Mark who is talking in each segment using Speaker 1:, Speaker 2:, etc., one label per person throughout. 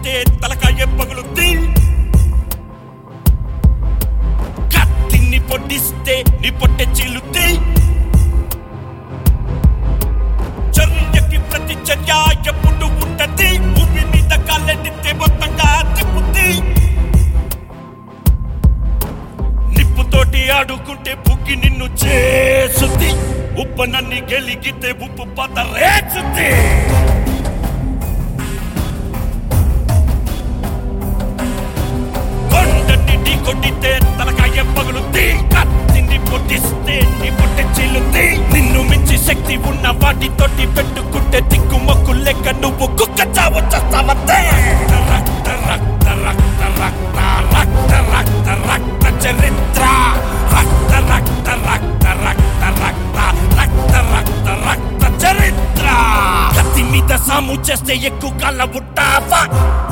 Speaker 1: కొట్టితే తలకాయ పగులుద్ది కత్తిని పొడిస్తే నీ పొట్టె చీలుద్ది చర్యకి ప్రతి చర్య ఎప్పుడు ఉంటది భూమి మీద కాలెడితే మొత్తంగా తిప్పుద్ది నిప్పుతోటి ఆడుకుంటే బుగ్గి నిన్ను చేసుద్ది ఉప్పనన్ని గెలిగితే ఉప్పు పదరేచుద్ది కొండని ఢీ కొట్టితే తలకాయ పగులుద్ది కత్తిని పొడిస్తే నీ పొట్టె చీలుద్ది నిన్ను మించి శక్తి ఉన్న వాటితోటి పెట్టుకుంటే దిక్కు మొక్కు లెక్క నువ్వు కుక్క చావు చేస్తావంతే రక్త రక్త రక్త రక్త రక్త రక్త రక్త చరిత్ర రక్త రక్త రక్త రక్త రక్త రక్త రక్త రక్త చరిత్ర కత్తి మీద సాము చేస్తే ఎక్కువ కాళ్ళ ఉంటావా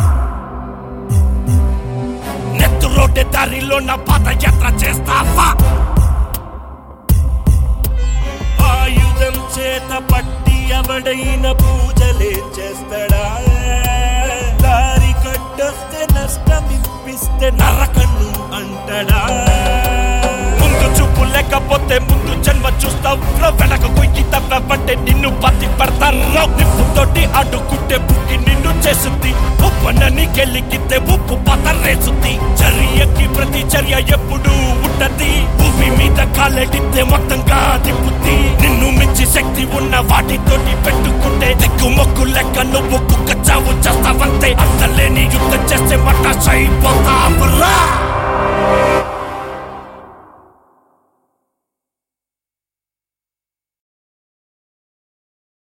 Speaker 1: నెత్తు రోడ్డు దారిలో నా పాదయాత్ర చేస్తావా ఆయుధం చేత పట్టి ఎవడైనా పూజలే చేస్తాడా దారి కట్టొస్తే నష్టం ఇప్పిస్తే నరకన్ను అంటడా ముందు చూపు లేకపోతే ముందు జన్మ చూస్తావు వెనక కొయ్యి తప్పబట్టే నిన్ను పత్తి పడతారు నిప్పుతోటి అడ్డుకుంటే బుక్కి నిన్ను చేస్తుంది ఉప్పనని గెలిగితే ఉప్పు పతరేస్తుంది చర్యకి ప్రతి చర్య ఎప్పుడు ఉంటది భూమి మీద కాలెడితే మొత్తంగా తిప్పుద్ది నిన్ను మించి శక్తి ఉన్న వాటితోటి పెట్టుకుంటే దిక్కు మొక్కు లెక్క నువ్వు కుక్క చావు చేస్తావంతే అంతలేని యుద్ధం చేస్తే మటాష్ అయిపోతావురా